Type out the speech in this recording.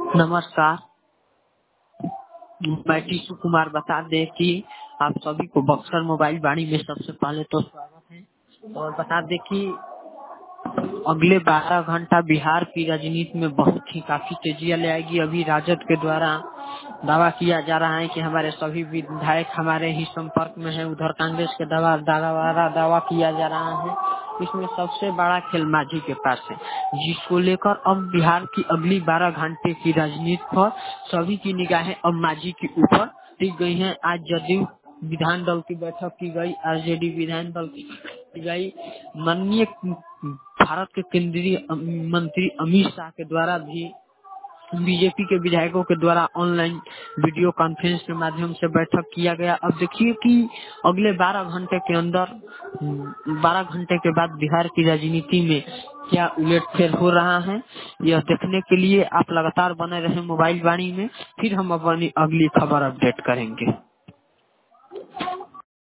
नमस्कार। मैं टीसू कुमार बता दें कि आप सभी को बक्सर मोबाइल वाणी में सबसे पहले तो स्वागत है और बता दें कि अगले 12 घंटा बिहार की राजनीति में बहुत ही काफी तेजियां ले आएगी। अभी राजद के द्वारा दावा किया जा रहा है कि हमारे सभी विधायक हमारे ही संपर्क में हैं। उधर कांग्रेस के दावा किया जा रहा है। इसमें सबसे बड़ा खेल मांझी के पास है, जिसको लेकर अब बिहार की अगली 12 घंटे की राजनीति पर सभी की निगाहें अब मांझी के ऊपर टिक गई हैं। आज जदयू विधान दल की बैठक की गई, आरजेडी विधान दल की गई। माननीय भारत के केंद्रीय मंत्री अमित शाह के द्वारा भी बीजेपी के विधायकों के द्वारा ऑनलाइन वीडियो कॉन्फ्रेंस के माध्यम से बैठक किया गया। अब देखिए कि अगले 12 घंटे के अंदर 12 घंटे के बाद बिहार की राजनीति में क्या उलटफेर हो रहा है, यह देखने के लिए आप लगातार बने रहे मोबाइल वाणी में। फिर हम अपनी अगली खबर अपडेट करेंगे।